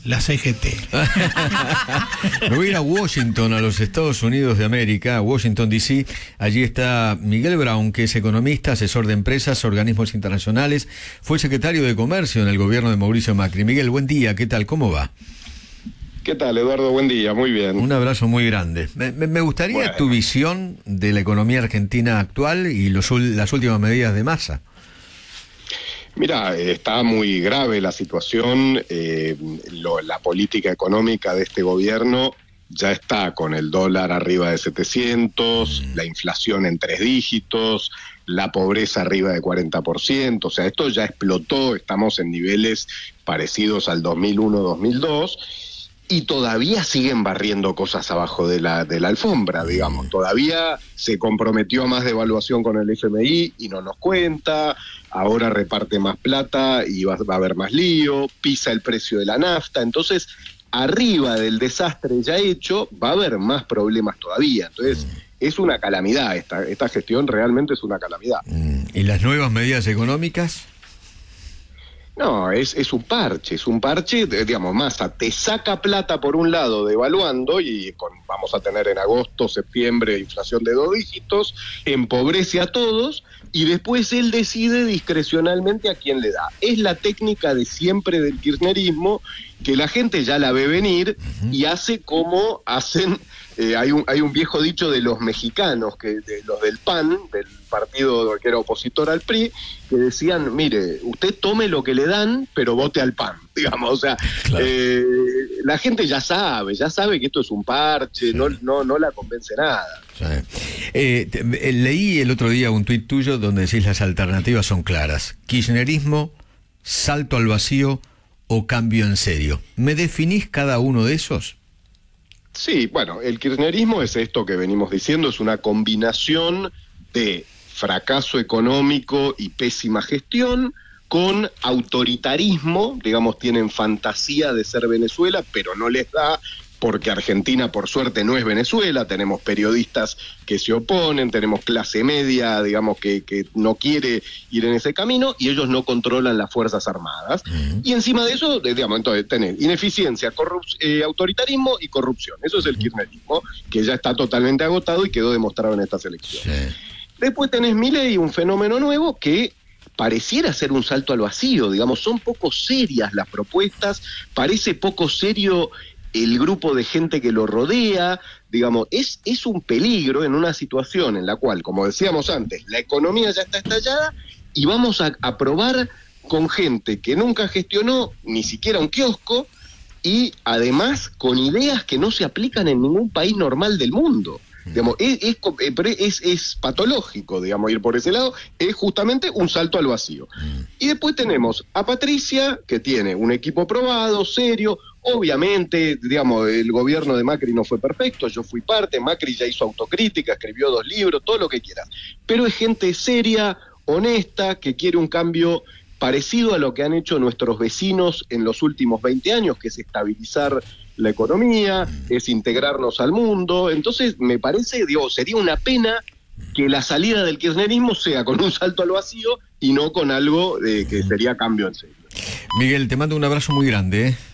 la CGT. Me voy a ir a Washington, a los Estados Unidos de América, a Washington, D.C. Allí está Miguel Braun, que es economista, asesor de empresas, organismos internacionales. Fue secretario de Comercio en el gobierno de Mauricio Macri. Miguel, buen día, ¿qué tal? ¿Cómo va? ¿Qué tal, Eduardo? Buen día, muy bien. Un abrazo muy grande. Me gustaría tu visión de la economía argentina actual y las últimas medidas de Massa. Mira, está muy grave la situación, la política económica de este gobierno ya está con el dólar arriba de 700, la inflación en 3 dígitos, la pobreza arriba de 40%, o sea, esto ya explotó, estamos en niveles parecidos al 2001-2002, y todavía siguen barriendo cosas abajo de la alfombra, digamos. Todavía se comprometió a más devaluación con el FMI y no nos cuenta, ahora reparte más plata y va a haber más lío, pisa el precio de la nafta. Entonces, arriba del desastre ya hecho, va a haber más problemas todavía. Entonces, es una calamidad, esta gestión realmente es una calamidad. ¿Y las nuevas medidas económicas? No, es un parche, digamos, Massa te saca plata por un lado devaluando y vamos a tener en agosto, septiembre inflación de 2 dígitos, empobrece a todos y después él decide discrecionalmente a quién le da. Es la técnica de siempre del kirchnerismo, que la gente ya la ve venir y hace como hacen, hay un viejo dicho de los mexicanos, de los del PAN, del partido que era opositor al PRI, que decían, mire, usted tome lo que le dan, pero vote al PAN, digamos, o sea, claro. La gente ya sabe que esto es un parche, sí. no la convence nada. Sí. Leí el otro día un tuit tuyo donde decís las alternativas son claras: kirchnerismo, salto al vacío o cambio en serio. ¿Me definís cada uno de esos? Sí, bueno, el kirchnerismo es esto que venimos diciendo, es una combinación de fracaso económico y pésima gestión con autoritarismo, digamos, tienen fantasía de ser Venezuela, pero no les da, porque Argentina, por suerte, no es Venezuela, tenemos periodistas que se oponen, tenemos clase media, digamos, que no quiere ir en ese camino, y ellos no controlan las Fuerzas Armadas. Y encima de eso, digamos, entonces tenés ineficiencia, autoritarismo y corrupción. Eso es el kirchnerismo, que ya está totalmente agotado y quedó demostrado en estas elecciones. Sí. Después tenés Milei, un fenómeno nuevo que pareciera ser un salto al vacío, digamos, son poco serias las propuestas, parece poco serio el grupo de gente que lo rodea, digamos, es un peligro en una situación en la cual, como decíamos antes, la economía ya está estallada y vamos a probar con gente que nunca gestionó ni siquiera un kiosco y además con ideas que no se aplican en ningún país normal del mundo. Digamos, es patológico, digamos, ir por ese lado, es justamente un salto al vacío. Y después tenemos a Patricia, que tiene un equipo probado, serio, obviamente, digamos, el gobierno de Macri no fue perfecto, yo fui parte, Macri ya hizo autocrítica, escribió 2 libros, todo lo que quieras, pero es gente seria, honesta, que quiere un cambio parecido a lo que han hecho nuestros vecinos en los últimos 20 años, que es estabilizar la economía, es integrarnos al mundo. Entonces, me parece, sería una pena que la salida del kirchnerismo sea con un salto al vacío y no con algo que sería cambio en serio. Miguel, te mando un abrazo muy grande,